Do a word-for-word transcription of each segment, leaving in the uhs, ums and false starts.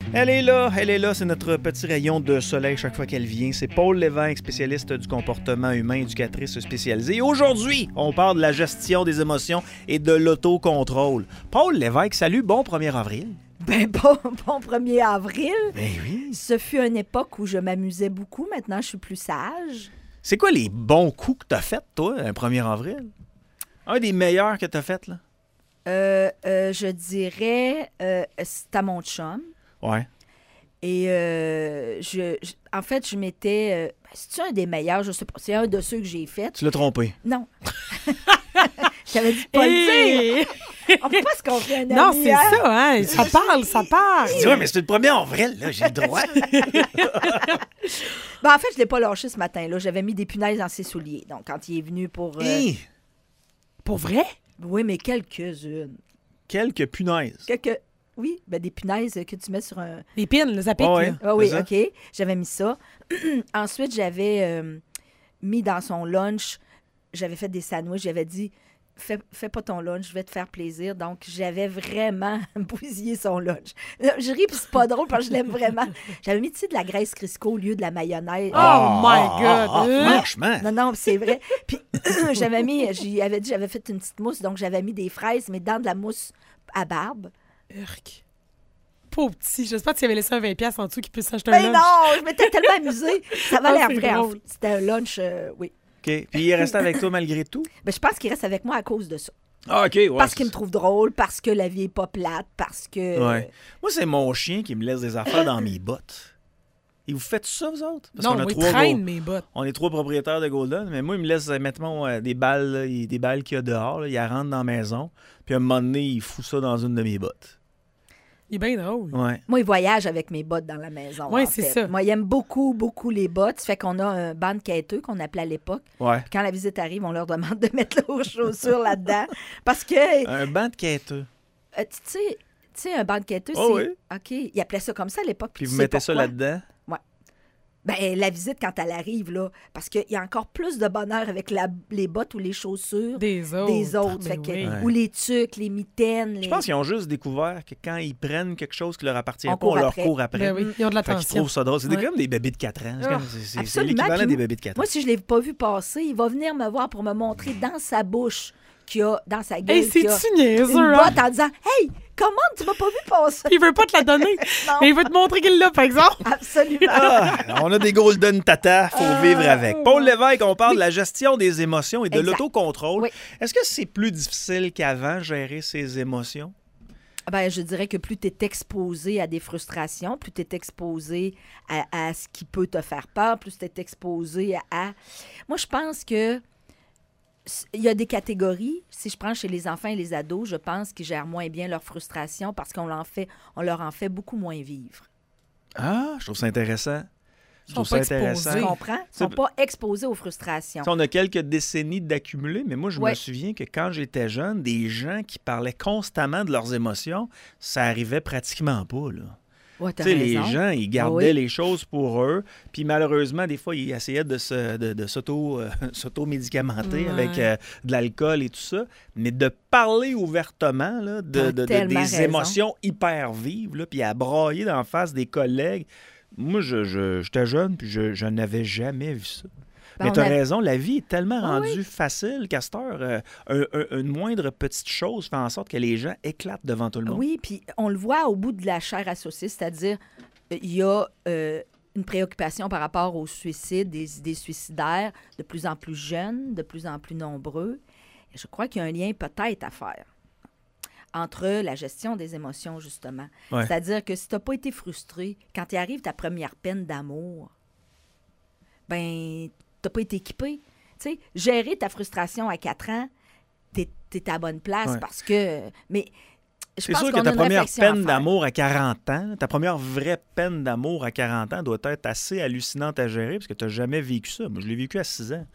Elle est là, elle est là, c'est notre petit rayon de soleil chaque fois qu'elle vient. C'est Paul Lévesque, spécialiste du comportement humain, éducatrice spécialisée. Et aujourd'hui, on parle de la gestion des émotions et de l'autocontrôle. Paul Lévesque, salut, bon premier avril. Ben bon, bon premier avril. Ben oui. Ce fut une époque où je m'amusais beaucoup. Maintenant, je suis plus sage. C'est quoi les bons coups que t'as fait, toi, un premier avril? Un des meilleurs que t'as fait, là? Euh, euh, je dirais, euh, c'est à mon chum. Ouais. Et euh, je, je- en fait, je m'étais... euh, c'est-tu un des meilleurs? Je sais pas. C'est un de ceux que j'ai fait. Tu l'as trompé. Non. J'avais dit de pas le dire. On peut pas se confier un ami. Non, c'est hein? ça, hein? Ça parle, ça parle. Je dis, ouais, mais c'est le premier avril, là, j'ai le droit. Ben, en fait, je l'ai pas lâché ce matin-là. J'avais mis des punaises dans ses souliers. Donc, quand il est venu pour... euh, Hé, Pour vrai? Oui, mais quelques-unes. quelques punaises. Quelques... Oui, ben des punaises que tu mets sur un... Les pins, le zapic, Ah ouais. là. Ah oui, C'est ça? OK. J'avais mis ça. Ensuite, j'avais euh, mis dans son lunch, j'avais fait des sandwichs. J'avais dit, fais, fais pas ton lunch, je vais te faire plaisir. Donc, j'avais vraiment bousillé son lunch. Je ris, puis c'est pas drôle parce que je l'aime vraiment. J'avais mis, tu sais, de la graisse Crisco au lieu de la mayonnaise. Oh my God! Ah, Euh. franchement. Non, non, c'est vrai. Puis, j'avais mis, j'y avais dit, j'avais fait une petite mousse, donc j'avais mis des fraises, mais dans de la mousse à barbe. Urk. Pauvre petit. J'espère que tu avais laissé un vingt piastres en dessous qu'il puisse s'acheter un Mais lunch. non, je m'étais tellement amusée. Ça va Ah, l'air c'est vrai. en drôle. fait. C'était un lunch, euh, oui. OK. Puis il est resté avec toi malgré tout? Ben, je pense qu'il reste avec moi à cause de ça. Ah, OK, ouais. Parce qu'il me trouve drôle, parce que la vie est pas plate, parce que... Ouais. Moi, c'est mon chien qui me laisse des affaires dans mes bottes. Et vous faites ça, vous autres? Parce Non, qu'on a moi, il trois traîne go- mes bottes. On est trois propriétaires de Golden, mais moi, il me laisse, euh, mettons, euh, des balles, là, il- des balles qu'il y a dehors. Là, il rentre dans la maison, puis à un moment donné, il fout ça dans une de mes bottes. Il est bien drôle. Ouais. Moi, il voyage avec mes bottes dans la maison. Ouais, en c'est fait. ça. Moi, il aime beaucoup, beaucoup les bottes. Ça fait qu'on a un banc de quêteux qu'on appelait à l'époque. Ouais. Puis quand la visite arrive, on leur demande de mettre leurs chaussures là-dedans. Parce que, Un banc de quêteux. euh, tu sais, tu sais, un banc de quêteux, Oh c'est... oui. OK, ils appelaient ça comme ça à l'époque. Puis tu vous sais mettez ça pourquoi? là-dedans. Ben, la visite, quand elle arrive, là, parce qu'il y a encore plus de bonheur avec la- les bottes ou les chaussures Des autres. des autres. Ben Fait que- oui. Ouais. Ou les tucs, les mitaines. Les... Je pense qu'ils ont juste découvert que quand ils prennent quelque chose qui leur appartient On pas, on court leur après. court après. Ben oui, ils ont de Fait qu'ils l'attention. trouvent ça drôle. C'est des- Ouais. comme des bébés de quatre ans. C'est Ah, comme- c'est- c'est- c'est absolument. l'équivalent Puis des bébés de quatre ans. Moi, si je ne l'ai pas vu passer, il va venir me voir pour me montrer dans sa bouche qu'il y a, dans sa gueule, Hey, qu'il y a c'est-tu niaiseux, une hein? botte en disant « Hey, comment tu m'as pas vu passer? Il veut pas te la donner. Non. Mais il veut te montrer qu'il l'a, par exemple. » Absolument. Ah, on a des Golden Tata, faut vivre avec. Paul Lévesque, on parle de la gestion des émotions et de Exact. l'autocontrôle. Oui. Est-ce que c'est plus difficile qu'avant, gérer ses émotions? Ben, je dirais que plus tu es exposé à des frustrations, plus tu es exposé à, à ce qui peut te faire peur, plus tu es exposé à, à- Moi, je pense que s- il y a des catégories. Si je prends chez les enfants et les ados, je pense qu'ils gèrent moins bien leurs frustrations parce qu'on leur en fait, on leur en fait beaucoup moins vivre. Ah, je trouve ça intéressant. Je Ils trouve sont ça pas intéressant. Tu Oui. comprends? Ils C'est- sont pas exposés aux frustrations. Tu sais, on a quelques décennies d'accumuler, mais moi, je me Ouais. souviens que quand j'étais jeune, des gens qui parlaient constamment de leurs émotions, ça arrivait pratiquement pas, là. Ouais, t'as Tu sais, les raison. gens, ils gardaient Ah oui. les choses pour eux. Puis malheureusement, des fois, ils essayaient de, se, de, de s'auto, euh, s'auto-médicamenter Ouais. avec euh, de l'alcool et tout ça. Mais de parler ouvertement là, de, T'as de- de- tellement des raison. émotions hyper vives, là, puis à brailler d'en face des collègues. Moi, je, je- j'étais jeune, puis je, je n'avais jamais vu ça. Ben, Mais on tu as a- raison, la vie est tellement Ah rendue facile qu'à cette heure, euh, un- un- une moindre petite chose fait en sorte que les gens éclatent devant tout le monde. Oui, puis on le voit au bout de la chair à saucisse, c'est-à-dire euh, il y a euh, une préoccupation par rapport au suicide, des idées suicidaires, de plus en plus jeunes, de plus en plus nombreux. Et je crois qu'il y a un lien peut-être à faire entre la gestion des émotions, justement. Ouais. C'est-à-dire que si tu n'as pas été frustré, quand tu arrive ta première peine d'amour, ben, tu n'as pas été équipé. Tu sais, gérer ta frustration à quatre ans, tu es à la bonne place Ouais. parce que... Mais je C'est pense sûr qu'on que a ta une première réflexion à peine faire. d'amour à quarante ans, ta première vraie peine d'amour à quarante ans doit être assez hallucinante à gérer parce que tu n'as jamais vécu ça. Moi, je l'ai vécu à six ans.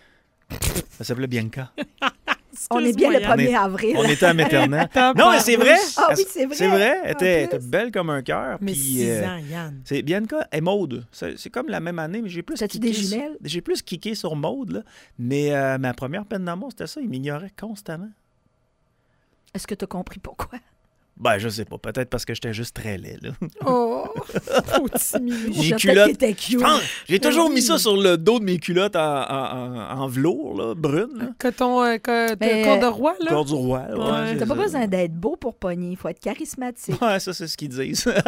Ça s'appelait Bianca. On est bien le Excuse-moi, premier On est- avril. On était à maternelle. T'as Non, mais pas- c'est vrai. Ah oui, c'est vrai. C'est vrai. Elle En était, elle était plus. belle comme un cœur. Mais puis, six euh, ans, Yann. C'est Bianca et Maude. C'est c'est comme la même année, mais j'ai plus T'as-tu kické des sur- jumelles? J'ai plus kické sur Maude, là. Mais euh, ma première peine d'amour, c'était ça. Il m'ignorait constamment. Est-ce que tu as compris pourquoi? Ben, je sais pas. Peut-être parce que j'étais juste très laid, là. Oh, petit Minou. Mes Je culottes. que t'étais cute. Je pense, J'ai toujours oui. mis ça sur le dos de mes culottes en, en, en, en velours, là, brune. Là. Coton, euh, co- Mais- corps de roi, là. Corps du roi. Ouais, Ouais. c'est T'as pas ça. besoin d'être beau pour pogner. Il faut être charismatique. Ouais, ça, c'est ce qu'ils disent. Ben,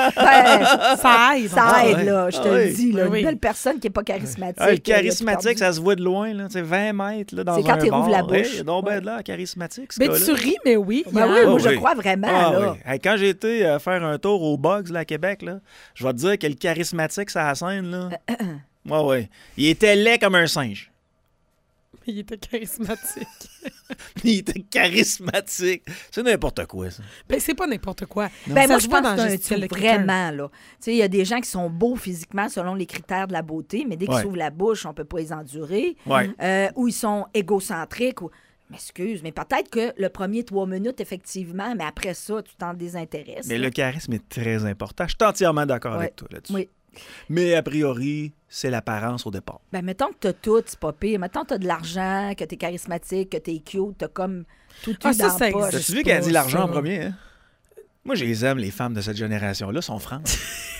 Ça aide. ça Ah aide, ouais. là. Je te Ah le ouais. dis, là. Oui. Une belle personne qui n'est pas charismatique. Ah, le euh, il y a tout charismatique, perdu. ça se voit de loin, là. Tu sais, vingt mètres, là, dans C'est quand un il rouvre bar. la bouche. Hey, il y a donc ben Ouais. de l'air charismatique, ce Mais gars-là. tu ris, mais oui. Ben hein. oui, moi, Ah je oui. crois vraiment, Ah là. oui. Hey, quand j'ai été euh, faire un tour au Bugs, là, à Québec, là, je vais te dire que le charismatique, ça la scène, là. Ouais, ouais. Il était laid comme un singe. Il était charismatique. Il était charismatique. C'est n'importe quoi, ça. Ben, c'est pas n'importe quoi. Ben Ça moi, se je voit pense dans que le c'est un gestuel de tout, quelqu'un. vraiment, là. Tu sais, il y a des gens qui sont beaux physiquement selon les critères de la beauté, mais dès qu'ils Ouais. s'ouvrent la bouche, on peut pas les endurer. Ouais. Euh, ou ils sont égocentriques. Ou... M'excuse, mais peut-être que le premier trois minutes, effectivement, mais après ça, tu t'en désintéresses. Mais là. le charisme est très important. Je suis entièrement d'accord Ouais. avec toi là-dessus. Oui. Mais a priori, c'est l'apparence au départ. Ben, mettons que t'as tout, c'est pas pire. Mettons que t'as de l'argent, que t'es charismatique, que t'es cute, t'as comme tout eu Ah, ça, dans ça la poche. existe. T'as-tu vu qu'elle a dit pas l'argent ça. en premier, hein? Moi, je les aime, les femmes de cette génération-là, sont franches.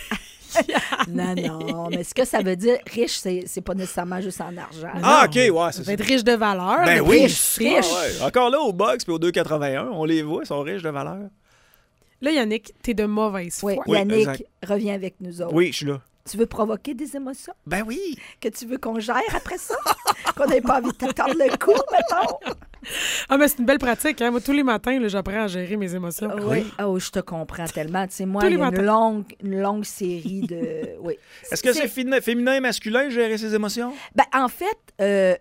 Non, non, mais ce que ça veut dire, riche, c'est c'est pas nécessairement juste en argent. Ah, Non. OK, ouais, c'est Ça ça. va être riche de valeur. Ben mais oui. riche, Riche. riche. Ah ouais. Encore là, au box puis au deux quatre-vingt-un, on les voit, ils sont riches de valeur. Là, Yannick, t'es de mauvaise foi. Oui, Oui, Yannick, exact. reviens avec nous autres. Oui, je suis là. Tu veux provoquer des émotions? Ben oui. Que tu veux qu'on gère après ça? Qu'on n'ait pas envie de te tordre le cou, mettons? Ah, mais c'est une belle pratique. Hein? Moi, tous les matins, là, j'apprends à gérer mes émotions. Oui. Oh, je te comprends tellement. Tu sais, moi, Tous il y les a matins. une longue, une longue série de... Oui. Est-ce que c'est féminin, féminin et masculin, gérer ses émotions? Ben, en fait, euh,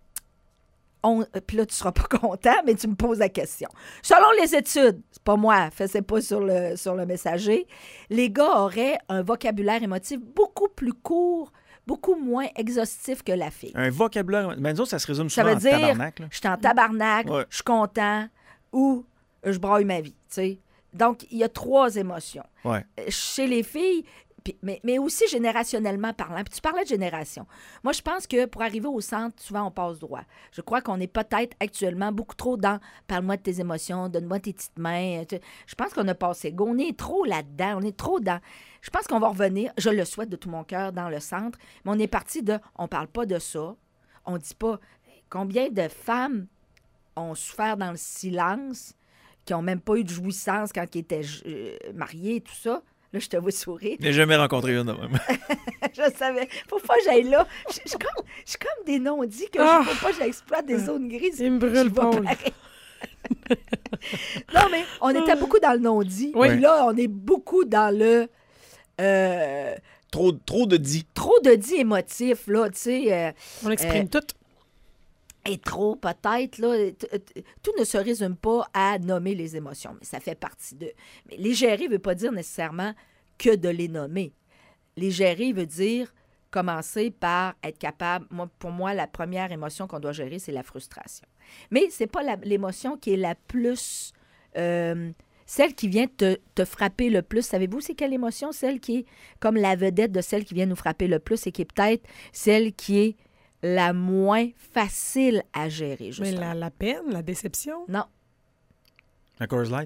on... puis là, tu seras pas content, mais tu me poses la question. Selon les études, c'est pas moi, c'est pas sur le, sur le messager, les gars auraient un vocabulaire émotif beaucoup plus court, beaucoup moins exhaustif que la fille. Un vocabulaire. Mais nous autres, ça se résume Ça souvent veut en dire, tabarnak, là. je suis en tabarnak, Ouais. je suis content ou je braille ma vie, tu sais. Donc, il y a trois émotions. Ouais. Euh, Chez les filles, puis- mais, mais aussi générationnellement parlant. Puis tu parlais de génération. Moi, je pense que pour arriver au centre, souvent, on passe droit. Je crois qu'on est peut-être actuellement beaucoup trop dans « parle-moi de tes émotions, donne-moi tes petites mains ». Tu- Je pense qu'on a passé go. On est trop là-dedans. On est trop dans... Je pense qu'on va revenir, je le souhaite de tout mon cœur, dans le centre, mais on est parti de « on parle pas de ça ». On dit pas combien de femmes ont souffert dans le silence, qui n'ont même pas eu de jouissance quand ils étaient euh, mariés et tout ça. Là, je te vois sourire. Je n'ai jamais rencontré une de même. Je savais. Faut pas que j'aille là. Je je suis comme, je suis comme des non-dits que Ah! je faut pas que j'exploite des zones grises. Il me Je brûle, vais Paul. pareil. Non, mais on était beaucoup dans le non-dit. Oui. Puis là, on est beaucoup dans le... euh, Trop, trop de dit. trop de dit émotif, là, tu sais... euh, On exprime tout. et trop, peut-être, là. T- t- Tout ne se résume pas à nommer les émotions, mais ça fait partie d'eux. Mais les gérer ne veut pas dire nécessairement que de les nommer. Les gérer veut dire commencer par être capable... Moi, pour moi, la première émotion qu'on doit gérer, c'est la frustration. Mais c'est pas la- l'émotion qui est la plus... euh, celle qui vient te, te frapper le plus. Savez-vous c'est quelle émotion? Celle qui est comme la vedette de celle qui vient nous frapper le plus et qui est peut-être celle qui est la moins facile à gérer, Mais justement. la, la peine, la déception. Non, La Coors Light.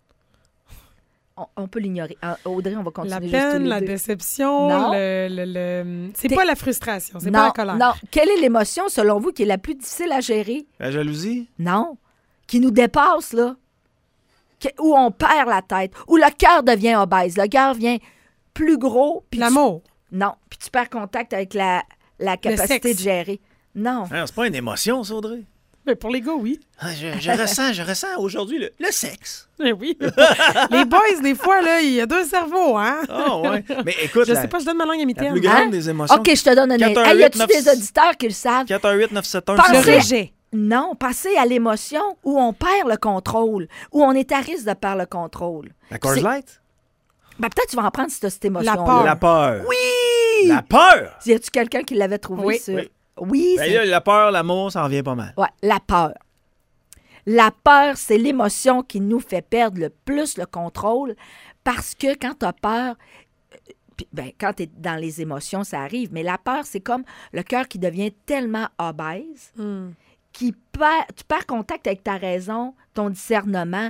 on, on peut l'ignorer. Ah, Audrey, on va continuer La juste tous peine, les la deux. déception, Non. le, le- le- C'est T'es- pas la frustration, c'est non, pas la colère. Non, quelle est l'émotion, selon vous, qui est la plus difficile à gérer? La jalousie. Non, qui nous dépasse, là. Que- où on perd la tête, où le cœur devient obèse, le cœur devient plus gros. puis tu- L'amour. Non, puis tu perds contact avec la, la capacité sexe. de gérer. Non. Ah, c'est pas une émotion, ça, Audrey. Mais pour les gars, oui. Ah, je, je ressens, je ressens aujourd'hui le, le sexe. Mais oui. Les boys, des fois, là, il y a deux cerveaux, hein? Ah, ouais. Mais écoute, Je la, sais pas, je donne ma langue à la mitaine. plus grande Hein? des émotions. OK, je te donne un quatre un Hey, y huit a-tu neuf des auditeurs qui le savent? quatre un huit neuf sept un Pensez- Le C'est- rejet. Non, pensez à l'émotion où on perd le contrôle, où on est à risque de perdre le contrôle. La Coors C'est- Light. Ben, peut-être tu vas en prendre cette, cette émotion-là. peur. La peur. Oui! La peur. Y a-tu quelqu'un qui l'avait trouvé, Oui. ça? Oui. Oui, Ben c'est... là, la peur, l'amour, ça en vient pas mal. Ouais, la peur. La peur, c'est l'émotion qui nous fait perdre le plus le contrôle parce que quand tu as peur, euh, puis, ben, quand tu es dans les émotions, ça arrive, mais la peur, c'est comme le cœur qui devient tellement obèse, Hmm. qui perd, tu perds contact avec ta raison, ton discernement.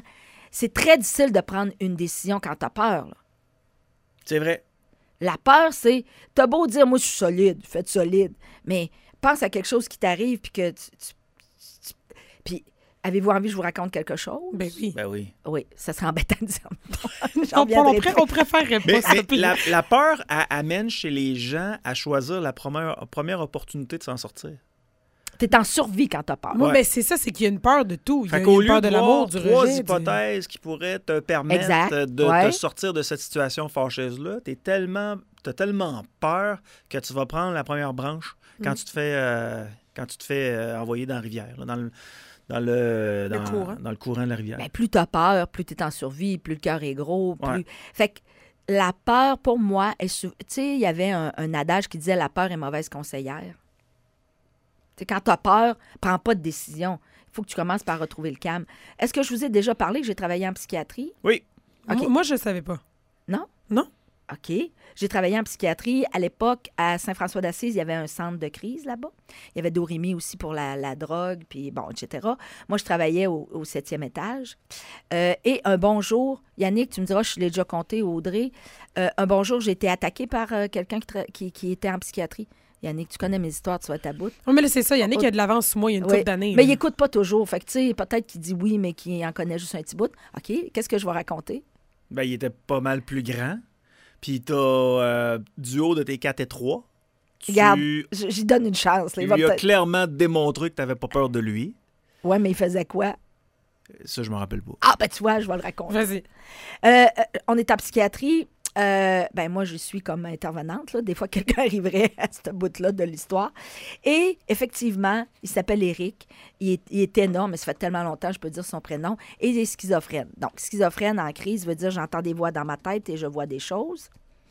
c'est très difficile de prendre une décision quand tu as peur. Là. C'est vrai. La peur, c'est, t'as beau dire, moi, je suis solide, faites solide, mais pense à quelque chose qui t'arrive, puis que tu... tu- tu- puis, avez-vous envie que je vous raconte quelque chose? Ben oui. Ben oui. Oui, ça serait embêtant de dire. On, on, pré- on préférerait pas Mais, ça. mais la, la peur elle, amène chez les gens à choisir la première, première opportunité de s'en sortir. T'es en survie quand t'as peur. Moi, Ouais. ben, c'est ça, c'est qu'il y a une peur de tout. Il y a, Fait il y a qu'au une lieu peur de de l'amour, voir du trois rejet. du- hypothèses qui pourraient te permettre Exact. de Ouais. te sortir de cette situation fâcheuse-là, t'es tellement, t'as tellement peur que tu vas prendre la première branche quand Mm. tu te fais, euh, quand tu te fais euh, envoyer dans la rivière, là, dans le, dans le, Le dans, courant. dans le courant de la rivière. Ben, plus t'as peur, plus t'es en survie, plus le cœur est gros. Plus... Ouais. Fait que la peur, pour moi, est... sou- tu sais, il y avait un, un adage qui disait « la peur est mauvaise conseillère ». Tu sais, quand t'as peur, prends pas de décision. Il faut que tu commences par retrouver le calme. Est-ce que je vous ai déjà parlé que j'ai travaillé en psychiatrie? Oui. OK. Moi, moi, je savais pas. Non? Non? OK. J'ai travaillé en psychiatrie. À l'époque, à Saint-François-d'Assise, il y avait un centre de crise là-bas. Il y avait Dorimy aussi pour la, la drogue, puis bon, et cetera. Moi, je travaillais au, au septième étage. Euh, et un bon jour, Yannick, tu me diras, je l'ai déjà compté, Audrey, euh, un bon jour, j'ai été attaquée par euh, quelqu'un qui, tra- qui, qui était en psychiatrie. Yannick, tu connais mes histoires, tu vas être à bout. Oui, mais là, c'est ça. Yannick, il y a de l'avance sur moi il y a une Oui. couple d'années. Mais là. il écoute pas toujours. Fait que, tu sais, peut-être qu'il dit oui, mais qu'il en connaît juste un petit bout. OK, qu'est-ce que je vais raconter? Ben, il était pas mal plus grand. Puis t'as, euh, du haut de tes quatre et trois, tu Regarde, j- j'y donne une chance. Là. Il va lui as peut-être- clairement démontré que t'avais pas peur de lui. Ouais, mais il faisait quoi? Ça, je m'en rappelle pas. Ah, ben tu vois, je vais le raconter. Vas-y. Euh, euh, on est en psychiatrie. Euh, ben moi, je suis comme intervenante. Là. Des fois, quelqu'un arriverait à ce bout-là de l'histoire. Et effectivement, il s'appelle Éric. Il est, il est énorme, mais ça fait tellement longtemps, je peux dire son prénom. Et il est schizophrène. Donc, schizophrène en crise veut dire j'entends des voix dans ma tête et je vois des choses.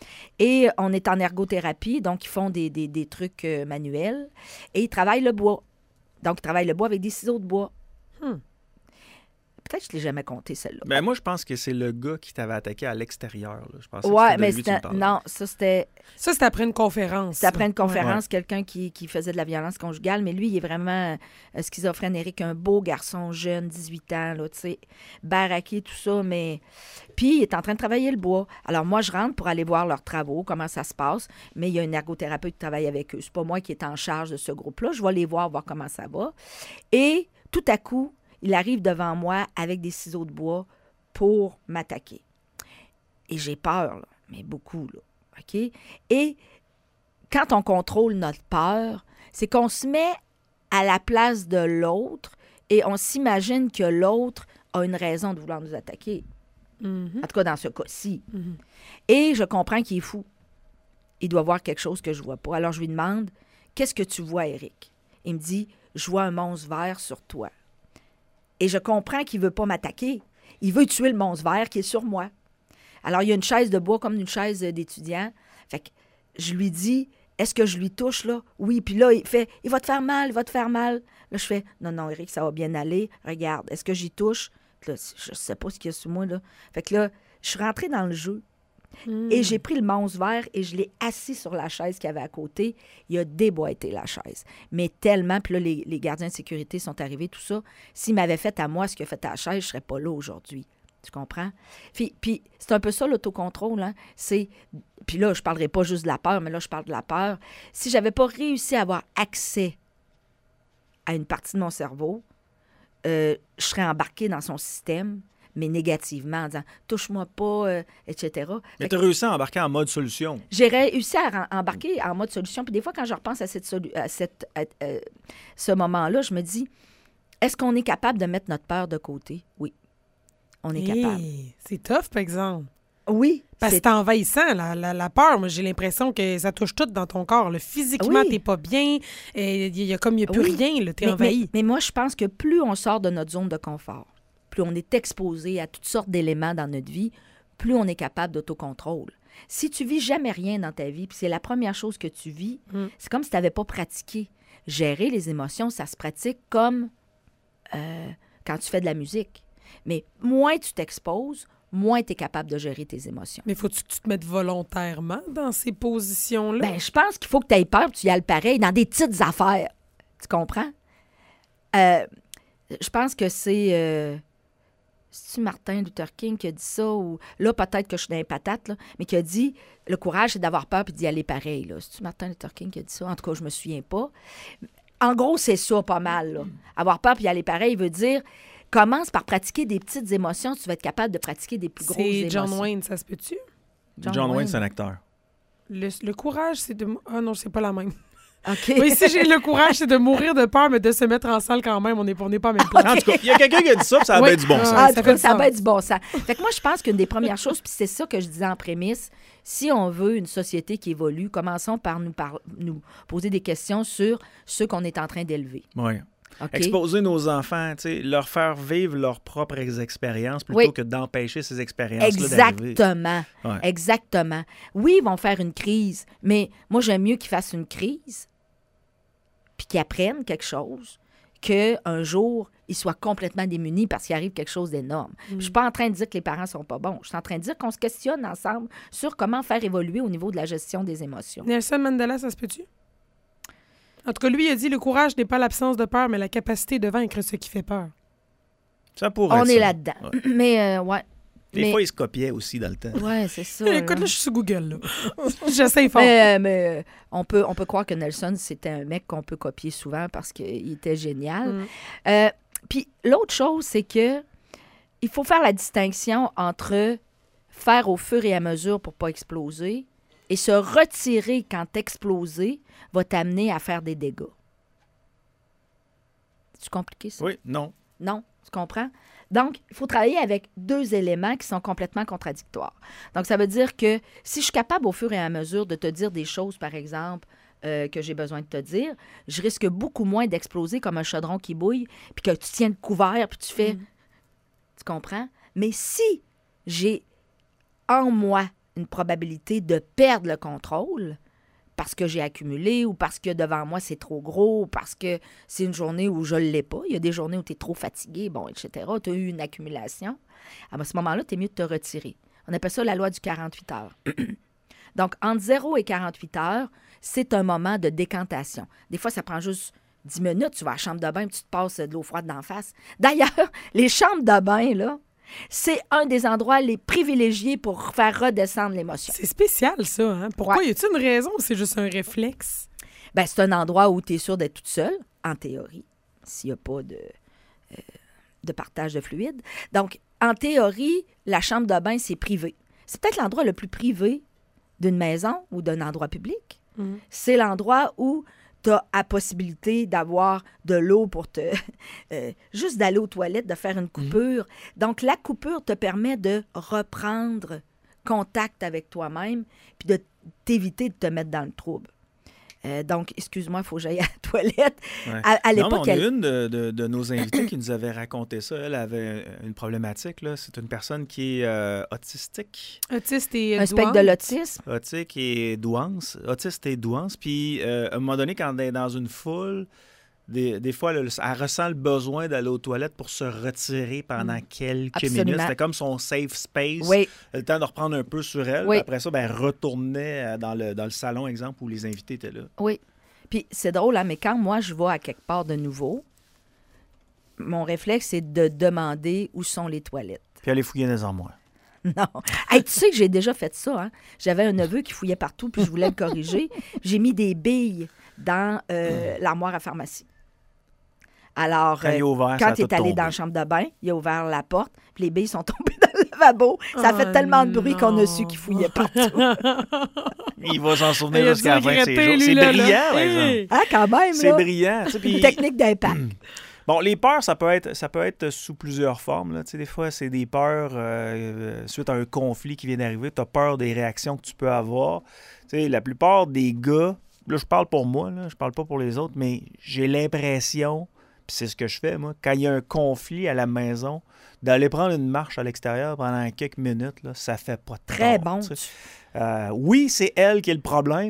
Et on est en ergothérapie, donc ils font des, des, des trucs euh, manuels. Et ils travaillent le bois. Donc, ils travaillent le bois avec des ciseaux de bois. Hmm. Peut-être que je ne l'ai jamais compté, celle-là. Ben, moi, je pense que c'est le gars qui t'avait attaqué à l'extérieur. là. Je pensais Ouais, que c'était de mais lui que tu me c'était. parlais. Non, ça, c'était. Ça, c'est après une conférence. C'est après une ça. conférence, quelqu'un qui, qui faisait de la violence conjugale, mais lui, il est vraiment euh, schizophrène, Éric, un beau garçon jeune, dix-huit ans, là, tu sais, baraqué, tout ça, mais... Puis, il est en train de travailler le bois. Alors, moi, je rentre pour aller voir leurs travaux, comment ça se passe, mais il y a une ergothérapeute qui travaille avec eux. C'est pas moi qui est en charge de ce groupe-là. Je vais les voir, voir comment ça va. Et, tout à coup, il arrive devant moi avec des ciseaux de bois pour m'attaquer. Et j'ai peur, là, mais beaucoup, là. OK? Et quand on contrôle notre peur, c'est qu'on se met à la place de l'autre et on s'imagine que l'autre a une raison de vouloir nous attaquer. Mhm. En tout cas, dans ce cas-ci. Mhm. Et je comprends qu'il est fou. Il doit voir quelque chose que je vois pas. Alors, je lui demande, « Qu'est-ce que tu vois, Éric? » Il me dit, « Je vois un monstre vert sur toi. » Et je comprends qu'il veut pas m'attaquer. Il veut tuer le monstre vert qui est sur moi. Alors, il y a une chaise de bois comme une chaise d'étudiant. Fait que je lui dis, est-ce que je lui touche, là? Oui. Puis là, il fait, il va te faire mal, il va te faire mal. Là, je fais, non, non, Éric, ça va bien aller. Regarde, est-ce que j'y touche? Là, je sais pas ce qu'il y a sur moi, là. Fait que là, je suis rentrée dans le jeu. Mm. Et j'ai pris le monstre vert et je l'ai assis sur la chaise qu'il y avait à côté. Il a déboîté la chaise. Mais tellement, puis là, les, les gardiens de sécurité sont arrivés, tout ça. S'il m'avait fait à moi ce qu'il a fait à la chaise, je ne serais pas là aujourd'hui. Tu comprends? Puis, puis c'est un peu ça, l'autocontrôle. Hein? C'est... Puis là, je ne parlerai pas juste de la peur, mais là, je parle de la peur. Si je n'avais pas réussi à avoir accès à une partie de mon cerveau, euh, je serais embarquée dans son système, mais négativement, en disant « touche-moi pas euh, », et cetera. Mais Fait tu as que réussi à embarquer en mode solution. j'ai réussi à ren- embarquer en mode solution. Puis des fois, quand je repense à, cette solu- à, cette, à, euh, ce moment-là, je me dis, est-ce qu'on est capable de mettre notre peur de côté? Oui, on est Hey, capable. c'est tough, par exemple. Oui, Parce que c'est c'est envahissant, la, la, la peur. Moi, j'ai l'impression que ça touche tout dans ton corps. Là. Physiquement, Oui. t'es pas bien. Il y a comme il n'y a plus Oui. rien. Là, t'es mais, envahi. mais- mais moi, je pense que plus on sort de notre zone de confort, plus on est exposé à toutes sortes d'éléments dans notre vie, plus on est capable d'autocontrôle. Si tu vis jamais rien dans ta vie, puis c'est la première chose que tu vis, Mm. c'est comme si tu n'avais pas pratiqué. Gérer les émotions, ça se pratique comme euh, quand tu fais de la musique. Mais moins tu t'exposes, moins tu es capable de gérer tes émotions. Mais faut-tu que tu te mettes volontairement dans ces positions-là? Ben, je pense qu'il faut que tu aies peur, puis tu y ailles pareil, dans des petites affaires. Tu comprends? Euh, je pense que c'est... euh, c'est-tu Martin Luther King qui a dit ça? Ou là, peut-être que je suis dans les patates, là, mais qui a dit le courage, c'est d'avoir peur puis d'y aller pareil. Là. C'est-tu Martin Luther King qui a dit ça? En tout cas, je me souviens pas. En gros, c'est ça, pas mal. Là. Avoir peur puis y aller pareil veut dire commence par pratiquer des petites émotions, tu vas être capable de pratiquer des plus grosses émotions. C'est John Wayne, ça se peut-tu? John, John Wayne, Wayne c'est un acteur. Le, le courage, c'est de... Ah non, c'est pas la même. OK. Oui, si j'ai le courage, c'est de mourir de peur, mais de se mettre en salle quand même. On n'est on est pas à même place. En tout cas, il y a quelqu'un qui a dit ça, puis ça a oui. bien du bon sens. Ah, ça ça, fait ça a sens. bien du bon sens. Fait que moi, je pense qu'une des premières choses, puis c'est ça que je disais en prémisse, si on veut une société qui évolue, commençons par nous, par nous poser des questions sur ceux qu'on est en train d'élever. Oui. Okay? Exposer nos enfants, leur faire vivre leurs propres expériences plutôt oui. que d'empêcher ces expériences-là Exactement. Ouais. Exactement. Oui, ils vont faire une crise, mais moi, j'aime mieux qu'ils fassent une crise puis qu'ils apprennent quelque chose qu'un jour, ils soient complètement démunis parce qu'il arrive quelque chose d'énorme. Mm. Je ne suis pas en train de dire que les parents ne sont pas bons. Je suis en train de dire qu'on se questionne ensemble sur comment faire évoluer au niveau de la gestion des émotions. Nelson Mandela, ça se peut-tu? En tout cas, lui, il a dit le courage n'est pas l'absence de peur, mais la capacité de vaincre ce qui fait peur. Ça pourrait On être est ça. là-dedans. Ouais. Mais, euh, ouais. Des mais... fois, il se copiait aussi dans le temps. Oui, c'est ça. Écoute, là, je suis sur Google. Là. J'essaie fort. Mais, mais euh, on, peut, on peut croire que Nelson, c'était un mec qu'on peut copier souvent parce qu'il était génial. Mm. Euh, Puis l'autre chose, c'est que il faut faire la distinction entre faire au fur et à mesure pour ne pas exploser et se retirer quand exploser va t'amener à faire des dégâts. C'est compliqué, ça? Oui, non. Non, tu comprends? Donc, il faut travailler avec deux éléments qui sont complètement contradictoires. Donc, ça veut dire que si je suis capable au fur et à mesure de te dire des choses, par exemple, euh, que j'ai besoin de te dire, je risque beaucoup moins d'exploser comme un chaudron qui bouille, puis que tu tiens le couvert, puis tu fais... Mm. Tu comprends? Mais si j'ai en moi une probabilité de perdre le contrôle parce que j'ai accumulé ou parce que devant moi, c'est trop gros ou parce que c'est une journée où je ne l'ai pas. Il y a des journées où tu es trop fatigué, bon, et cetera. Tu as eu une accumulation. À ce moment-là, tu es mieux de te retirer. On appelle ça la loi du quarante-huit heures. Donc, entre zéro et quarante-huit heures, c'est un moment de décantation. Des fois, ça prend juste dix minutes. Tu vas à la chambre de bain et tu te passes de l'eau froide d'en face. D'ailleurs, les chambres de bain, là, c'est un des endroits les privilégiés pour faire redescendre l'émotion. C'est spécial, ça. Hein? Pourquoi? Ouais. Y a-t-il une raison ou c'est juste un réflexe? Bien, c'est un endroit où tu es sûr d'être toute seule, en théorie, s'il n'y a pas de, euh, de partage de fluide. Donc, en théorie, la chambre de bain, c'est privé. C'est peut-être l'endroit le plus privé d'une maison ou d'un endroit public. Mm. C'est l'endroit où tu as la possibilité d'avoir de l'eau pour te... euh, juste d'aller aux toilettes, de faire une coupure. Mm. Donc, la coupure te permet de reprendre contact avec toi-même puis de t'éviter de te mettre dans le trouble. Euh, donc, excuse-moi, il faut que j'aille à la toilette. Ouais. À, à non, l'époque, on a elle... une de, de, de nos invités qui nous avait raconté ça. Elle avait une problématique. Là. C'est une personne qui est euh, autistique. Autiste et Un spectre de l'autisme. Autique et douance. Autiste et douance. Puis, euh, à un moment donné, quand elle est dans une foule, des, des fois, elle, elle ressent le besoin d'aller aux toilettes pour se retirer pendant mm. quelques Absolument. minutes. C'était comme son safe space. Oui. Le temps de reprendre un peu sur elle. Oui. Après ça, ben, elle retournait dans le, dans le salon, exemple, où les invités étaient là. Oui. Puis c'est drôle, hein, mais quand moi, je vais à quelque part de nouveau, mon réflexe, c'est de demander où sont les toilettes. Puis aller fouiller dans les armoires. Non. Hey, tu sais que j'ai déjà fait ça. Hein? J'avais un neveu qui fouillait partout, puis je voulais le corriger. J'ai mis des billes dans euh, l'armoire à pharmacie. Alors, quand, euh, il a ouvert, quand il est allé dans la chambre de bain, il a ouvert la porte, puis les billes sont tombées dans le lavabo. Ça a fait oh tellement de bruit non. qu'on a su qu'il fouillait partout. Il va s'en souvenir Il a jusqu'à la dû fin de ses regretter, jours. lui, C'est là, brillant, là. par exemple. Hey. Ah, quand même, C'est là. brillant. tu sais, puis- Technique d'impact. Bon, les peurs, ça peut être, ça peut être sous plusieurs formes. Là. Tu sais, des fois, c'est des peurs euh, suite à un conflit qui vient d'arriver. Tu as peur des réactions que tu peux avoir. Tu sais, la plupart des gars, là, je parle pour moi, là, je parle pas pour les autres, mais j'ai l'impression, puis c'est ce que je fais, moi, quand il y a un conflit à la maison, d'aller prendre une marche à l'extérieur pendant quelques minutes, là, ça fait pas Très tort, bon. tu sais. Euh, oui, c'est elle qui est le problème,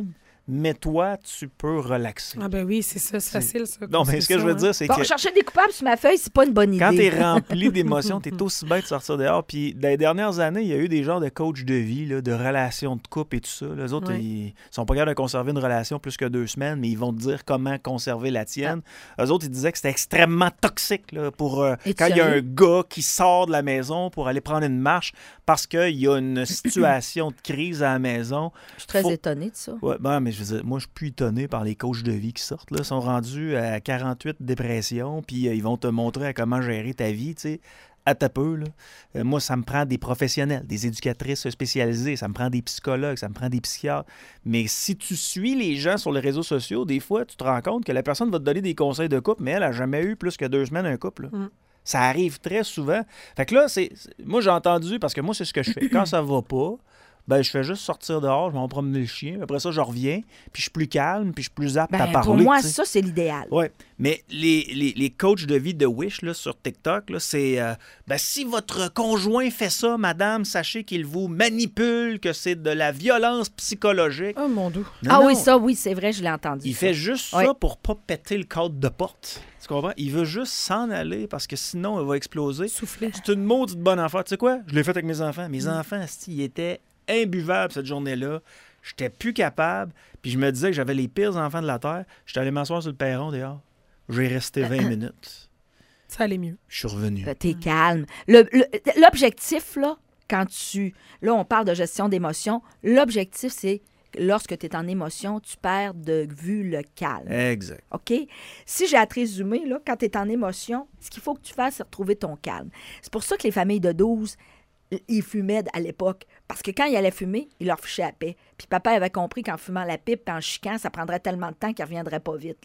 mais toi, tu peux relaxer. Ah ben oui, c'est ça, c'est facile, ça. Non, mais ce que je veux dire, c'est Bon, que chercher des coupables sur ma feuille, c'est pas une bonne idée. quand tu es rempli d'émotions, tu es aussi bête de sortir dehors. Puis, dans les dernières années, il y a eu des genres de coachs de vie, là, de relations de couple et tout ça. Les autres, Ouais. ils sont pas capables de conserver une relation plus que deux semaines, mais ils vont te dire comment conserver la tienne. Ah. Eux autres, ils disaient que c'était extrêmement toxique là, pour euh, Es-tu quand il y a un sérieux? gars qui sort de la maison pour aller prendre une marche parce qu'il y a une situation de crise à la maison. Je suis très Faut- étonnée de ça. Ouais, ben, mais je veux dire, moi, je suis plus étonné par les coachs de vie qui sortent. Là. Ils sont rendus à quarante-huit dépressions, puis euh, ils vont te montrer à comment gérer ta vie, tu sais, à ta peu. Là. Euh, moi, ça me prend des professionnels, des éducatrices spécialisées, ça me prend des psychologues, ça me prend des psychiatres. Mais si tu suis les gens sur les réseaux sociaux, des fois, tu te rends compte que la personne va te donner des conseils de couple, mais elle n'a jamais eu plus que deux semaines un couple. là. Mm. Ça arrive très souvent. Fait que là, c'est, c'est- moi, j'ai entendu, parce que moi, c'est ce que je fais. Quand ça va pas, ben, je fais juste sortir dehors, je m'en promener le chien. Après ça, je reviens, puis je suis plus calme, puis je suis plus apte à Ben, parler. pour moi, tu sais. ça, c'est l'idéal. Oui, mais les, les, les coachs de vie de Wish là, sur TikTok, là, c'est euh, ben, si votre conjoint fait ça, madame, sachez qu'il vous manipule, que c'est de la violence psychologique. Oh mon doux. Non, ah non, oui, ça, oui, c'est vrai, je l'ai entendu. il ça. fait juste Oui. ça pour pas péter le cadre de porte. Tu comprends? Il veut juste s'en aller parce que sinon, il va exploser. Souffler. C'est une maudite bonne affaire. Tu sais quoi? Je l'ai fait avec mes enfants. Mes Mm. enfants, asti, ils étaient imbuvables cette journée-là. J'étais plus capable. Puis je me disais que j'avais les pires enfants de la Terre. J'étais allé m'asseoir sur le perron dehors. J'ai resté vingt minutes. Ça allait mieux. Je suis revenu. Là, T'es calme. Le- le- L'objectif, là, quand tu... Là, on parle de gestion d'émotions. L'objectif, c'est lorsque tu es en émotion, tu perds de vue le calme. Exact. OK? Si j'ai à te résumer, là, quand tu es en émotion, ce qu'il faut que tu fasses, c'est retrouver ton calme. C'est pour ça que les familles de douze, ils fumaient à l'époque. Parce que quand ils allaient fumer, ils leur fichaient la paix. Puis papa avait compris qu'en fumant la pipe et en chiquant, ça prendrait tellement de temps qu'ils ne reviendraient pas vite.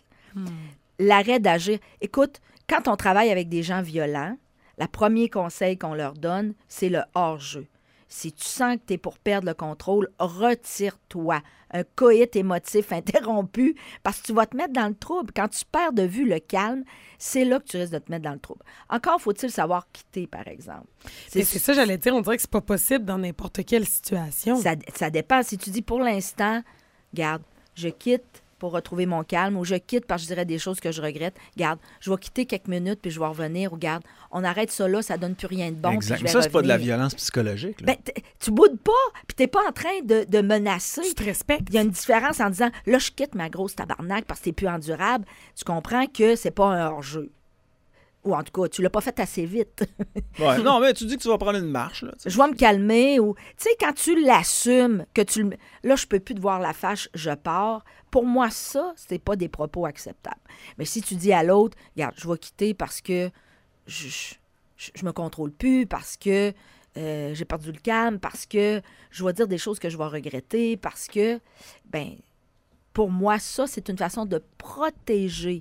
L'arrêt d'agir. Écoute, quand on travaille avec des gens violents, le premier conseil qu'on leur donne, c'est le hors-jeu. Si tu sens que tu es pour perdre le contrôle, retire-toi. Un coït émotif interrompu, parce que tu vas te mettre dans le trouble. Quand tu perds de vue le calme, c'est là que tu risques de te mettre dans le trouble. Encore faut-il savoir quitter, par exemple. C'est c'est ça, j'allais dire. On dirait que c'est pas possible dans n'importe quelle situation. Ça, ça dépend. Si tu dis pour l'instant, garde, je quitte pour retrouver mon calme, ou je quitte parce que je dirais des choses que je regrette. Garde, je vais quitter quelques minutes puis je vais revenir. Ou garde, on arrête ça là, ça donne plus rien de bon. puis Exact. je Mais vais ça, c'est pas de la revenir. violence psychologique. Là. Ben, t- tu boudes pas, puis t'es pas en train de, de menacer. Tu te respectes. Il y a une différence en disant, là, je quitte ma grosse tabarnak parce que t'es plus endurable. Tu comprends que c'est pas un hors-jeu. Ou en tout cas, tu l'as pas fait assez vite. Ouais. Non, mais tu dis que tu vas prendre une marche. Là, tu sais. Je vais me calmer. Ou, tu sais, quand tu l'assumes, que tu le... Là, je peux plus te voir la fâche, je pars. Pour moi, ça, c'est pas des propos acceptables. Mais si tu dis à l'autre, regarde, je vais quitter parce que je, je, je me contrôle plus, parce que euh, j'ai perdu le calme, parce que je vais dire des choses que je vais regretter, parce que, ben, pour moi, ça, c'est une façon de protéger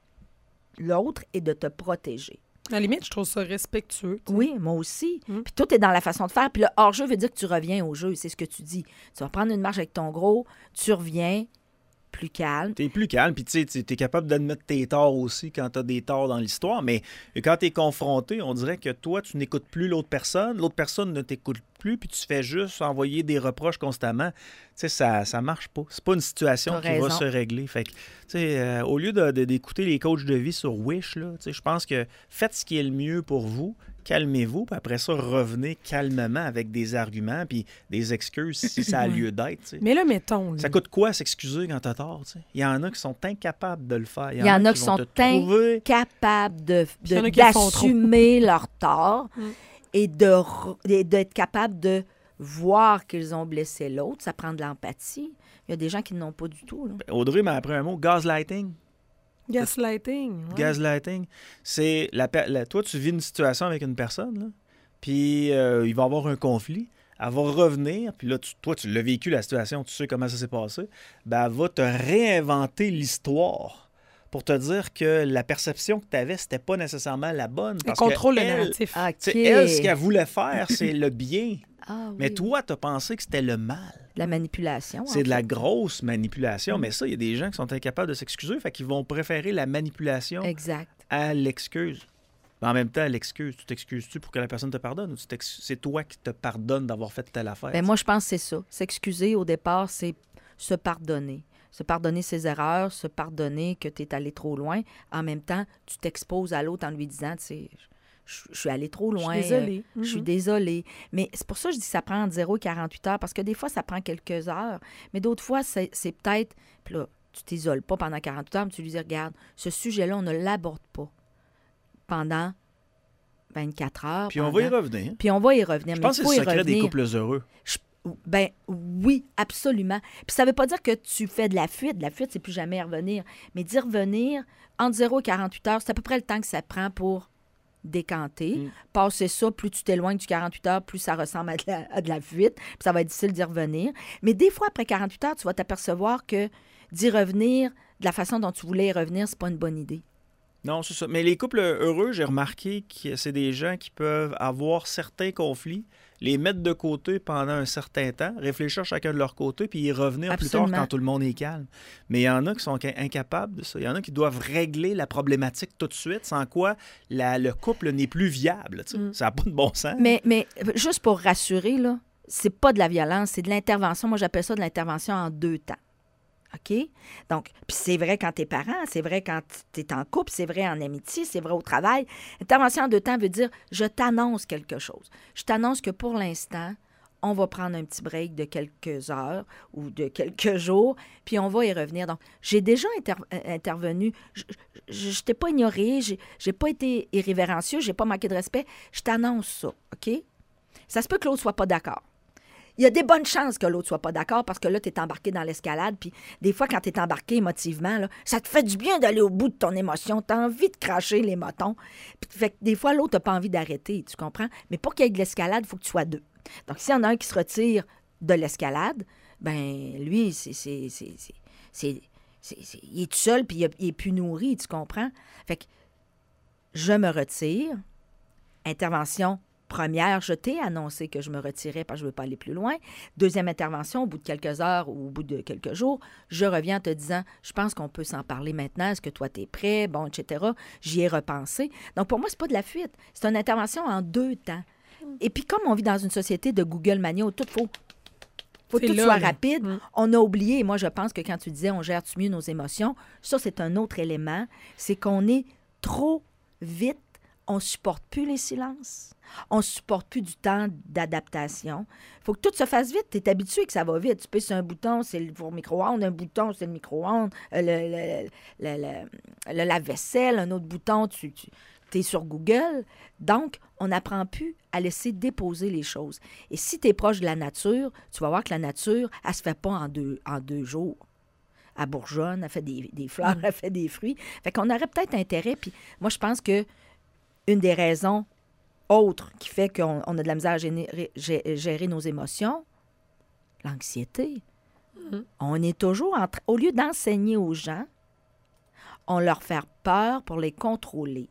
l'autre et de te protéger. À la limite, je trouve ça respectueux. tu sais. Oui, moi aussi. Mm. Puis tout est dans la façon de faire. Puis le hors-jeu veut dire que tu reviens au jeu. C'est ce que tu dis. Tu vas prendre une marche avec ton gros, tu reviens plus calme. T'es plus calme, puis tu sais, t'es t'es capable d'admettre tes torts aussi quand t'as des torts dans l'histoire, mais quand t'es confronté, on dirait que toi, tu n'écoutes plus l'autre personne, l'autre personne ne t'écoute plus, puis tu fais juste envoyer des reproches constamment. Tu sais, ça, ça marche pas. C'est pas une situation T'as qui va raison. se régler. Fait que, tu sais, euh, au lieu de- de- d'écouter les coachs de vie sur Wish, là, tu sais, je pense que faites ce qui est le mieux pour vous, calmez-vous, puis après ça, revenez calmement avec des arguments, puis des excuses si ça a lieu d'être, tu sais. Mais là, mettons. là, Ça coûte quoi s'excuser quand t'as tort? tu sais? Il y en a qui sont incapables de le faire. Il y en a qui vont sont te trouver- Capables de, il y en de- a qui le font trop. d'assumer leur tort Mm. et de re- et d'être capable de voir qu'ils ont blessé l'autre. Ça prend de l'empathie. Il y a des gens qui n'ont pas du tout. là. Audrey m'a appris un mot, gaslighting. Gaslighting. ouais. Gaslighting, c'est la, per- la- toi, tu vis une situation avec une personne, là, puis euh, il va y avoir un conflit. Elle va revenir, puis là, tu- toi, tu l'as vécu, la situation, tu sais comment ça s'est passé. Ben, elle va te réinventer l'histoire pour te dire que la perception que tu avais, c'était pas nécessairement la bonne. Elle Parce contrôle que le elle, narratif. OK. tu sais, elle, ce qu'elle voulait faire, c'est le bien. Ah oui, Mais oui. toi, tu as pensé que c'était le mal. De la manipulation. C'est en de la fait. grosse manipulation. Mm. Mais ça, il y a des gens qui sont incapables de s'excuser, fait qu'ils vont préférer la manipulation Exact. à l'excuse. Mais en même temps, l'excuse, tu t'excuses-tu pour que la personne te pardonne ou tu t'ex- c'est toi qui te pardonnes d'avoir fait telle affaire? Ben moi, je pense que c'est ça. S'excuser au départ, c'est se pardonner. se pardonner ses erreurs, se pardonner que tu es allé trop loin. En même temps, tu t'exposes à l'autre en lui disant, tu sais, je, je suis allé trop loin. Je suis désolée. euh, Je suis Mhm. désolée. Mais c'est pour ça que je dis que ça prend entre zéro et quarante-huit heures, parce que des fois, ça prend quelques heures. Mais d'autres fois, c'est, c'est peut-être... Puis là, tu t'isoles pas pendant quarante-huit heures, mais tu lui dis, regarde, ce sujet-là, on ne l'aborde pas pendant vingt-quatre heures. Puis on pendant- va y revenir. Puis on va y revenir. Je mais pense que il faut c'est le y secret des revenir. couples heureux. Je- Ben oui, absolument. Puis ça veut pas dire que tu fais de la fuite. De la fuite, c'est plus jamais y revenir. Mais d'y revenir, entre zéro et quarante-huit heures, c'est à peu près le temps que ça prend pour décanter. Mm. Passer ça, plus tu t'éloignes du quarante-huit heures, plus ça ressemble à de la, à de la fuite. Puis ça va être difficile d'y revenir. Mais des fois, après quarante-huit heures, tu vas t'apercevoir que d'y revenir de la façon dont tu voulais y revenir, c'est pas une bonne idée. Non, c'est ça. Mais les couples heureux, j'ai remarqué que c'est des gens qui peuvent avoir certains conflits, les mettre de côté pendant un certain temps, réfléchir chacun de leur côté, puis y revenir Absolument. plus tard quand tout le monde est calme. Mais il y en a qui sont incapables de ça. Il y en a qui doivent régler la problématique tout de suite, sans quoi la- le couple n'est plus viable. Tu sais. Mm. Ça n'a pas de bon sens. Mais, mais euh, juste pour rassurer, là, c'est pas de la violence, c'est de l'intervention. Moi, j'appelle ça de l'intervention en deux temps. OK? Donc, puis c'est vrai quand t'es parent, c'est vrai quand t'es en couple, c'est vrai en amitié, c'est vrai au travail. Intervention en deux temps veut dire, je t'annonce quelque chose. Je t'annonce que pour l'instant, on va prendre un petit break de quelques heures ou de quelques jours, puis on va y revenir. Donc, j'ai déjà inter- euh, intervenu. Je ne t'ai pas ignoré, j'ai j'ai pas été irrévérencieux, j'ai pas manqué de respect. Je t'annonce ça, OK? Ça se peut que l'autre soit pas d'accord. Il y a des bonnes chances que l'autre soit pas d'accord parce que là, tu es embarqué dans l'escalade. Puis des fois, quand tu es embarqué émotivement, là, ça te fait du bien d'aller au bout de ton émotion. Tu as envie de cracher les motons. Puis fait que des fois, l'autre n'a pas envie d'arrêter, tu comprends? Mais pour qu'il y ait de l'escalade, il faut que tu sois deux. Donc, s'il y en a un qui se retire de l'escalade, ben lui, c'est... c'est, c'est, c'est, c'est, c'est, c'est- il est tout seul puis il, a- il est plus nourri, tu comprends? Fait que je me retire. Intervention première, je t'ai annoncé que je me retirais parce que je ne veux pas aller plus loin. Deuxième intervention, au bout de quelques heures ou au bout de quelques jours, je reviens en te disant, je pense qu'on peut s'en parler maintenant. Est-ce que toi, tu es prêt? Bon, et cetera. J'y ai repensé. Donc, pour moi, ce n'est pas de la fuite. C'est une intervention en deux temps. Et puis, comme on vit dans une société de Google Mania où tout faut, faut que C'est tout là, soit là. rapide, Mm. on a oublié, et moi, je pense que quand tu disais on gère-tu mieux nos émotions, ça, c'est un autre élément, c'est qu'on est trop vite, on ne supporte plus les silences, on ne supporte plus du temps d'adaptation. Il faut que tout se fasse vite. Tu es habitué que ça va vite. Tu peux sur un bouton, c'est le four micro-ondes, un bouton, c'est le micro-ondes, euh, le, le, le, le- le lave-vaisselle, un autre bouton, tu, tu es sur Google. Donc, on n'apprend plus à laisser déposer les choses. Et si tu es proche de la nature, tu vas voir que la nature, elle ne se fait pas en deux, en deux jours. Elle bourgeonne, elle fait des, des fleurs, elle fait des fruits. Fait qu'on aurait peut-être intérêt. Puis moi, je pense que une des raisons autres qui fait qu'on on a de la misère à générer- gé- gérer nos émotions, l'anxiété. Mhm. On est toujours en train... Au lieu d'enseigner aux gens, on leur fait peur pour les contrôler.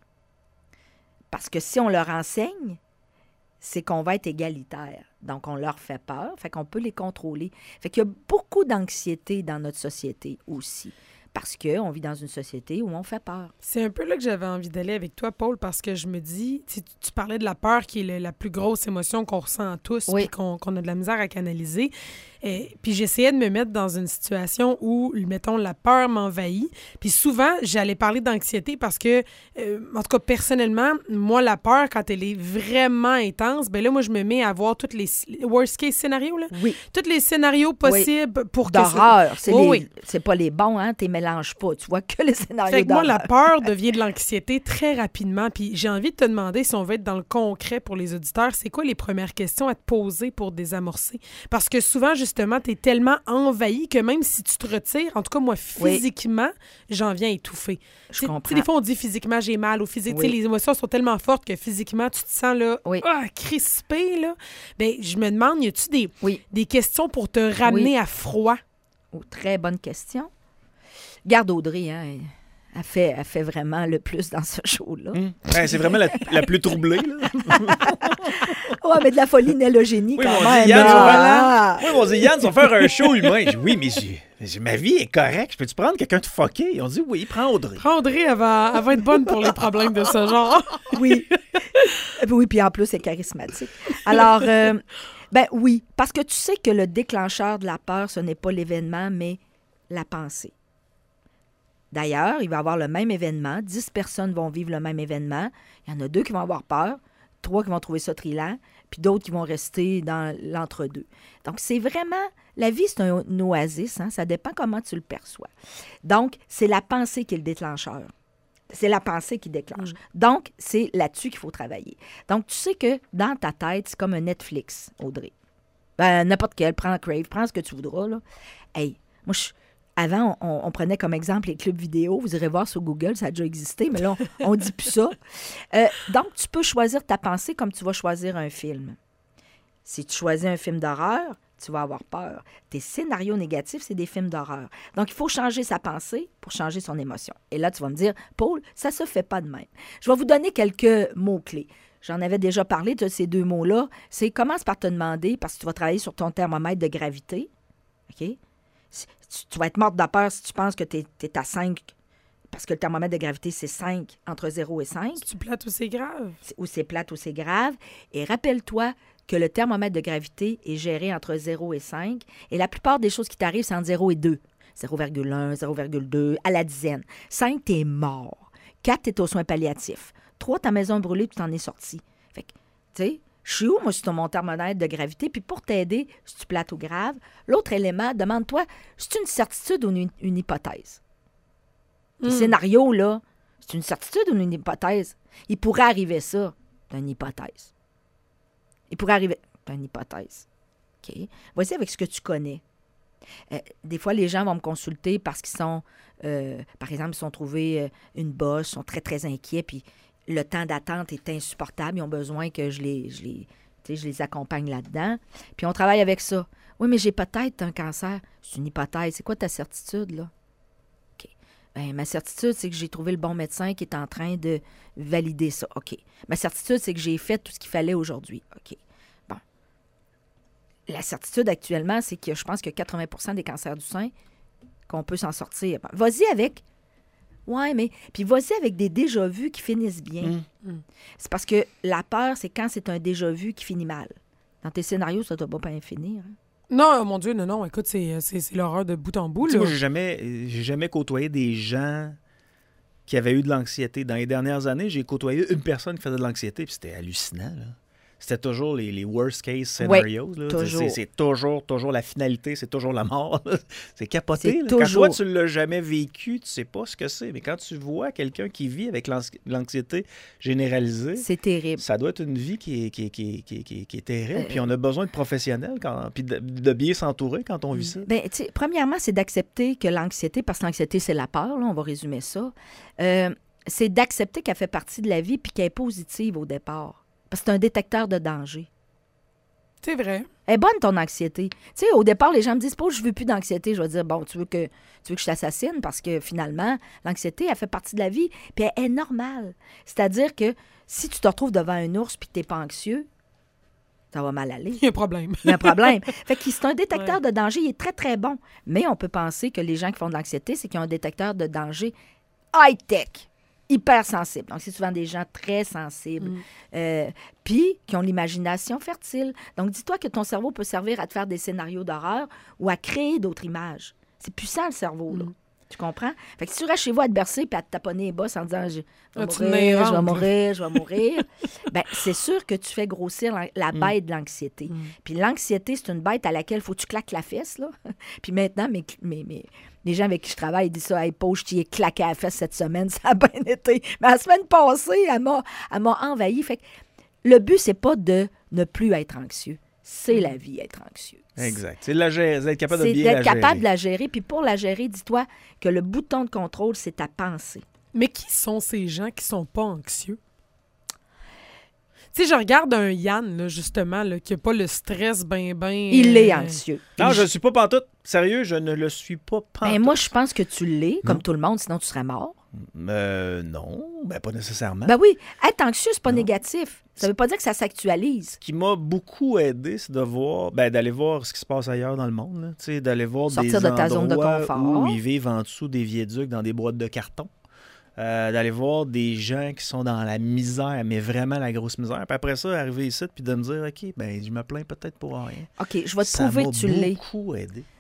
Parce que si on leur enseigne, c'est qu'on va être égalitaire. Donc, on leur fait peur, fait qu'on peut les contrôler. Fait qu'il y a beaucoup d'anxiété dans notre société aussi. Parce qu'on vit dans une société où on fait peur. C'est un peu là que j'avais envie d'aller avec toi, Paul, parce que je me dis, tu, tu parlais de la peur qui est le- la plus grosse émotion qu'on ressent tous, Oui. puis qu'on, qu'on a de la misère à canaliser. Et, puis j'essayais de me mettre dans une situation où, mettons, la peur m'envahit. Puis souvent, j'allais parler d'anxiété parce que, euh, en tout cas, personnellement, moi, la peur, quand elle est vraiment intense, ben là, moi, je me mets à voir tous les worst-case scénarios, là. Oui. Tous les scénarios possibles pour que... ça- D'horreur. C'est, Oh les- oui. c'est pas les bons, hein? Tu les mélanges pas. Tu vois que les scénarios Fait que moi, d'horreur. la peur devient de l'anxiété très rapidement. Puis j'ai envie de te demander, si on veut être dans le concret pour les auditeurs, c'est quoi les premières questions à te poser pour désamorcer? Parce que souvent, justement, tu es tellement envahi que même si tu te retires, en tout cas, moi, Oui. physiquement, j'en viens étouffer. Je Tu sais- comprends. tu sais, des fois, on dit physiquement, j'ai mal. Ou physique, tu sais, Oui. les émotions sont tellement fortes que physiquement, tu te sens là, Oui. ah, crispé. Là. Ben, je me demande, y a-tu des, Oui. des questions pour te ramener Oui. à froid? Oh, très bonne question. Garde Audrey, hein? elle- Elle fait, elle fait vraiment le plus dans ce show-là. Hum. Ouais, c'est vraiment la, la plus troublée. Là. Ouais, mais de la folie nélogénie Oui, quand mon même. Dieu, Yann, là. Moi, on dit, Yann, ils vont faire un show humain. Je dis, oui, mais j'ai- j'ai- ma vie est correcte. Peux-tu prendre quelqu'un de fucké? Ils ont dit, oui, prends Audrey. Prends Audrey, elle va, elle va être bonne pour les problèmes de ce genre. Oui. Et puis oui, puis en plus, c'est charismatique. Alors, euh, ben oui, parce que tu sais que le déclencheur de la peur, ce n'est pas l'événement, mais la pensée. D'ailleurs, il va y avoir le même événement. dix personnes vont vivre le même événement. Il y en a deux qui vont avoir peur, trois qui vont trouver ça trillant, puis d'autres qui vont rester dans l'entre-deux. Donc, c'est vraiment... La vie, c'est un, un oasis. Hein? Ça dépend comment tu le perçois. Donc, c'est la pensée qui est le déclencheur. C'est la pensée qui déclenche. Mm. Donc, c'est là-dessus qu'il faut travailler. Donc, tu sais que dans ta tête, c'est comme un Netflix, Audrey. Ben, n'importe quel, prends Crave, prends ce que tu voudras, là. Hey, moi, je... Avant, on, on prenait comme exemple les clubs vidéo. Vous irez voir sur Google, ça a déjà existé, mais là, on ne dit plus ça. Euh, donc, tu peux choisir ta pensée comme tu vas choisir un film. Si tu choisis un film d'horreur, tu vas avoir peur. Tes scénarios négatifs, c'est des films d'horreur. Donc, il faut changer sa pensée pour changer son émotion. Et là, tu vas me dire, Paul, ça ne se fait pas de même. Je vais vous donner quelques mots-clés. J'en avais déjà parlé de ces deux mots-là. C'est commence par te demander, parce que tu vas travailler sur ton thermomètre de gravité. OK? Tu, tu vas être morte de peur si tu penses que tu es à cinq, parce que le thermomètre de gravité, c'est cinq, entre zéro et cinq. C'est plate ou c'est grave? Ou c'est plate ou c'est grave. Et rappelle-toi que le thermomètre de gravité est géré entre zéro et cinq. Et la plupart des choses qui t'arrivent, c'est entre zéro et deux. zéro virgule un, zéro virgule deux, à la dizaine. cinq, t'es mort. quatre, t'es aux soins palliatifs. trois, ta maison est brûlée, tu t'en es sorti. Fait que, tu sais, je suis où, moi, sur mon thermomètre de gravité? Puis pour t'aider, si tu plate ou grave, l'autre élément, demande-toi, c'est une certitude ou une, une hypothèse? Mm. Le scénario, là, c'est une certitude ou une hypothèse? Il pourrait arriver ça. C'est une hypothèse. Il pourrait arriver... C'est une hypothèse. OK. Voici avec ce que tu connais. Euh, des fois, les gens vont me consulter parce qu'ils sont... Euh, par exemple, ils sont trouvés euh, une bosse, sont très, très inquiets, puis le temps d'attente est insupportable. Ils ont besoin que je les, je les, je les accompagne là-dedans. Puis on travaille avec ça. Oui, mais j'ai peut-être un cancer. C'est une hypothèse. C'est quoi ta certitude, là? OK. Bien, ma certitude, c'est que j'ai trouvé le bon médecin qui est en train de valider ça. OK. Ma certitude, c'est que j'ai fait tout ce qu'il fallait aujourd'hui. OK. Bon. La certitude actuellement, c'est que je pense que quatre-vingts pour cent des cancers du sein, qu'on peut s'en sortir. Bon, vas-y avec... Oui, mais puis vas-y avec des déjà-vus qui finissent bien. Mm. C'est parce que la peur, c'est quand c'est un déjà-vu qui finit mal. Dans tes scénarios, ça ne doit pas bien finir. Hein? Non, mon Dieu, non, non. Écoute, c'est, c'est, c'est l'horreur de bout en bout. Là. Moi, j'ai jamais, j'ai jamais côtoyé des gens qui avaient eu de l'anxiété. Dans les dernières années, j'ai côtoyé une personne qui faisait de l'anxiété, puis c'était hallucinant, là. C'était toujours les, les worst case scenarios. Oui, là. toujours. C'est, c'est toujours, toujours la finalité, c'est toujours la mort. C'est capoté. C'est là. toujours... Quand toi, tu ne l'as jamais vécu, tu ne sais pas ce que c'est. Mais quand tu vois quelqu'un qui vit avec l'anxiété généralisée, c'est terrible. Ça doit être une vie qui est, qui est, qui est, qui est, qui est, qui est terrible. Euh... Puis on a besoin de professionnels, quand, puis de, de bien s'entourer quand on vit ça. Bien, premièrement, c'est d'accepter que l'anxiété, parce que l'anxiété, c'est la peur, là, on va résumer ça, euh, c'est d'accepter qu'elle fait partie de la vie puis qu'elle est positive au départ. Parce que c'est un détecteur de danger. C'est vrai. Elle est bonne, ton anxiété. Tu sais, au départ, les gens me disent, pas, je veux plus d'anxiété. Je vais dire, bon, tu veux que, tu veux que je t'assassine? Parce que finalement, l'anxiété, elle fait partie de la vie. Puis elle est normale. C'est-à-dire que si tu te retrouves devant un ours puis que tu n'es pas anxieux, ça va mal aller. Il y a un problème. Il y a un problème. Fait que c'est un détecteur ouais. de danger. Il est très, très bon. Mais on peut penser que les gens qui font de l'anxiété, c'est qu'ils ont un détecteur de danger high-tech. Hyper sensible. Donc, c'est souvent des gens très sensibles. Mm. Euh, puis, qui ont l'imagination fertile. Donc, dis-toi que ton cerveau peut servir à te faire des scénarios d'horreur ou à créer d'autres images. C'est puissant, le cerveau, là. Mm. Tu comprends? Fait que si tu restes chez vous à te bercer puis à te taponner les bosses en disant « Je vais ah, mourir, je vais mourir, je vais mourir », bien, c'est sûr que tu fais grossir la, la bête mm. de l'anxiété. Mm. Puis l'anxiété, c'est une bête à laquelle il faut que tu claques la fesse, là. Puis maintenant, mes, mes, mes, les gens avec qui je travaille ils disent ça « Hey, Paul, je t'y ai claqué la fesse cette semaine, ça a bien été. » Mais la semaine passée, elle m'a, elle m'a envahi. Fait que le but, c'est pas de ne plus être anxieux. C'est la vie, être anxieux. Exact. C'est de la gérer, d'être capable c'est de bien la gérer. C'est d'être capable de la gérer. Puis pour la gérer, dis-toi que le bouton de contrôle, c'est ta pensée. Mais qui sont ces gens qui sont pas anxieux? Tu sais, je regarde un Yann, là, justement, là, qui n'a pas le stress ben, ben... Il est anxieux. Non, Il... je ne suis pas pantoute. Sérieux, je ne le suis pas pantoute. Ben, moi, je pense que tu l'es, comme non. tout le monde, sinon tu serais mort. Euh, non, ben pas nécessairement. Ben oui, être anxieux, c'est pas non. négatif. Ça veut pas dire que ça s'actualise. Ce qui m'a beaucoup aidé, c'est de voir, ben, d'aller voir ce qui se passe ailleurs dans le monde. Là. T'sais, d'aller voir Sortir des de ta zone de confort. Où ils vivent en dessous des viaducs dans des boîtes de carton. Euh, d'aller voir des gens qui sont dans la misère, mais vraiment la grosse misère. Puis après ça, arriver ici puis de me dire, OK, ben je me plains peut-être pour rien. OK, je vais te ça prouver que tu l'es. Ça m'a beaucoup aidé.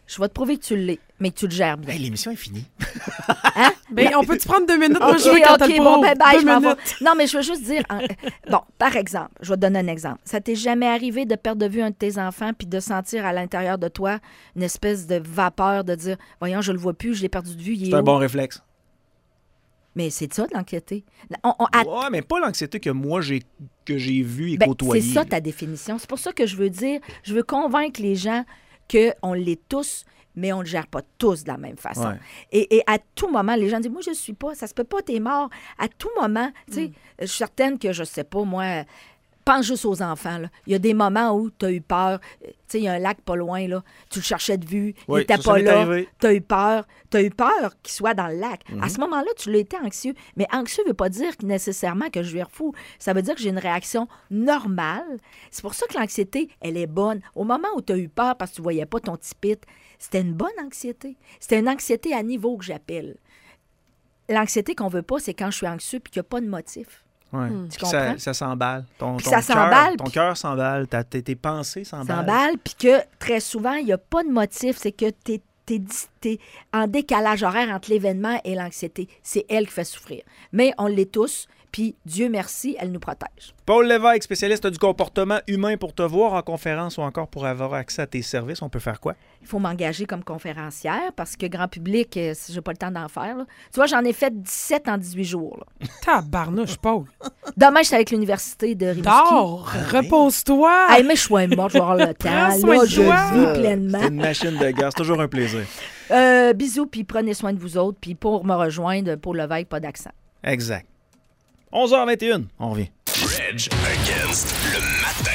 Je vais te prouver que tu l'es, mais que tu le gères bien. Hey, l'émission est finie. Hein? Ben, on peut-tu prendre deux minutes? Moi, je veux OK, quand t'as OK, le bon, pro. ben, bye, Deux je m'en vais. minutes. Non, mais je veux juste dire... en- Bon, par exemple, je vais te donner un exemple. Ça t'est jamais arrivé de perdre de vue un de tes enfants puis de sentir à l'intérieur de toi une espèce de vapeur de dire « Voyons, je le vois plus, je l'ai perdu de vue, il est C'est un où? bon réflexe. Mais c'est ça, de l'anxiété. On- on- à- Ouais, mais pas l'anxiété que moi, j'ai que j'ai vu et ben, côtoyé. c'est ça ta définition. C'est pour ça que je veux dire, je veux convaincre les gens qu'on l'est tous, mais on ne le gère pas tous de la même façon. Ouais. Et, et à tout moment, les gens disent, moi, je ne suis pas, ça se peut pas, t'es mort. À tout moment, tu sais, je suis certaine que, je sais pas, moi, pense juste aux enfants, là. Il y a des moments où tu as eu peur. Tu sais, il y a un lac pas loin, là. Tu le cherchais de vue, Oui, il n'était ça, ça pas m'est là. arrivé. Tu as eu peur. Tu as eu peur qu'il soit dans le lac. Mhm. À ce moment-là, tu l'as été anxieux. Mais anxieux ne veut pas dire que nécessairement que je vais fou. Ça veut dire que j'ai une réaction normale. C'est pour ça que l'anxiété, elle est bonne. Au moment où tu as eu peur parce que tu ne voyais pas ton petit pit, c'était une bonne anxiété. C'était une anxiété à niveau que j'appelle. L'anxiété qu'on veut pas, c'est quand je suis anxieux et qu'il n'y a pas de motif. Ouais. Tu Puis ça, comprends? ça s'emballe. Ton, Puis ton ça cœur- s'emballe, Ton puis- cœur s'emballe. ta- Tes, tes pensées s'emballent. S'emballe, puis que très souvent, il n'y a pas de motif. C'est que tu es en décalage horaire entre l'événement et l'anxiété. C'est elle qui fait souffrir. Mais on l'est tous, puis Dieu merci, elle nous protège. Paul Lévesque, spécialiste du comportement humain, pour te voir en conférence ou encore pour avoir accès à tes services, on peut faire quoi? Il faut m'engager comme conférencière parce que grand public, euh, si j'ai pas le temps d'en faire. Là. Tu vois, j'en ai fait dix-sept en dix-huit jours. Là. Tabarnouche, Paul. Demain, je suis avec l'université de Rimouski. Dors, repose-toi. Hey, mais je suis morte, je vais avoir le temps. soin Là, de je toi. vis T'es pleinement. une machine de guerre. C'est toujours un plaisir. Euh, bisous, puis prenez soin de vous autres. Puis pour me rejoindre, Paul Lévesque, pas d'accent. Exact. onze heures vingt et une, on revient. Reg against le matin.